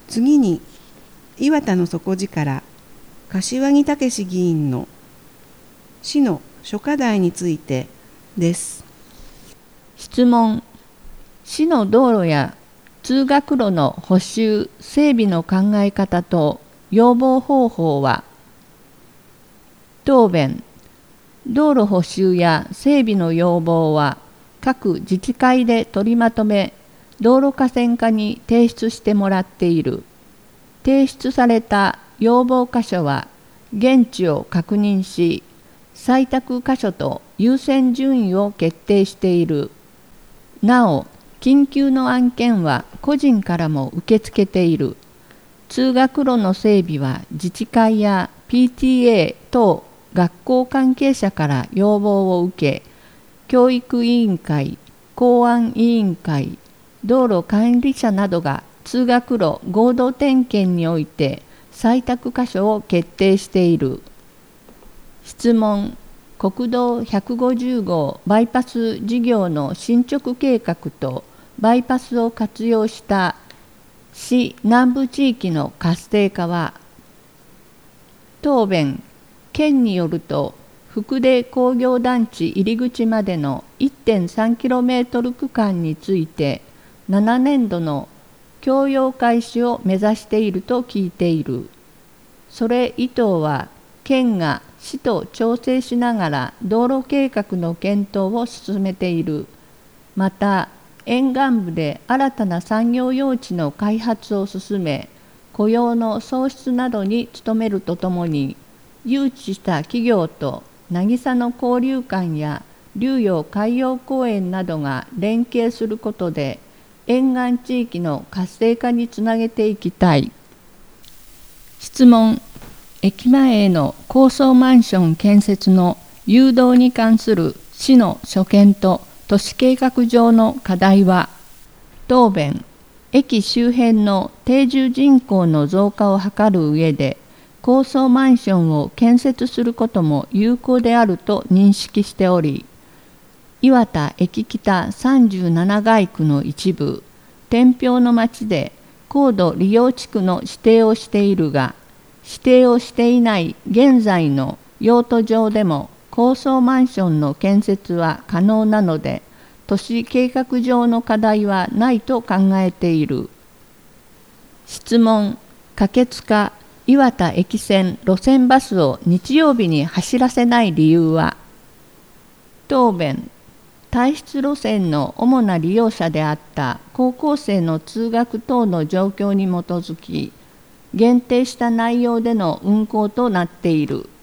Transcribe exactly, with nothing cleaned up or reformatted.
次に、岩田の底力、柏木武議員の市の諸課題についてです。 質問。市の道路や通学路の補修・整備の考え方と要望方法は。答弁。道路補修や整備の要望は各自治会で取りまとめ、道路河川課に提出してもらっている。提出された要望箇所は現地を確認し、採択箇所と優先順位を決定している。なお、緊急の案件は個人からも受け付けている。通学路の整備は自治会や ピーティーエー 等学校関係者から要望を受け、教育委員会、公安委員会、道路管理者などが通学路合同点検において採択箇所を決定している。質問。国道ひゃくごじゅう号バイパス事業の進捗計画とバイパスを活用した市南部地域の活性化は。答弁。県によると、福出工業団地入り口までの いってんさんキロメートル 区間について、ななねんどの供用開始を目指していると聞いている。それ以降は、県が市と調整しながら道路計画の検討を進めている。また、沿岸部で新たな産業用地の開発を進め、雇用の創出などに努めるとともに、誘致した企業と渚の交流館や竜陽海洋公園などが連携することで、沿岸地域の活性化につなげていきたい。質問。駅前への高層マンション建設の誘導に関する市の所見と都市計画上の課題は。答弁。駅周辺の定住人口の増加を図る上で、高層マンションを建設することも有効であると認識しており、岩田駅北さんじゅうなな街区の一部、天平の町で高度利用地区の指定をしているが、指定をしていない現在の用途上でも高層マンションの建設は可能なので、都市計画上の課題はないと考えている。質問。可決か岩田駅線路線バスを日曜日に走らせない理由は。答弁。帯質路線の主な利用者であった高校生の通学等の状況に基づき、限定した内容での運行となっている。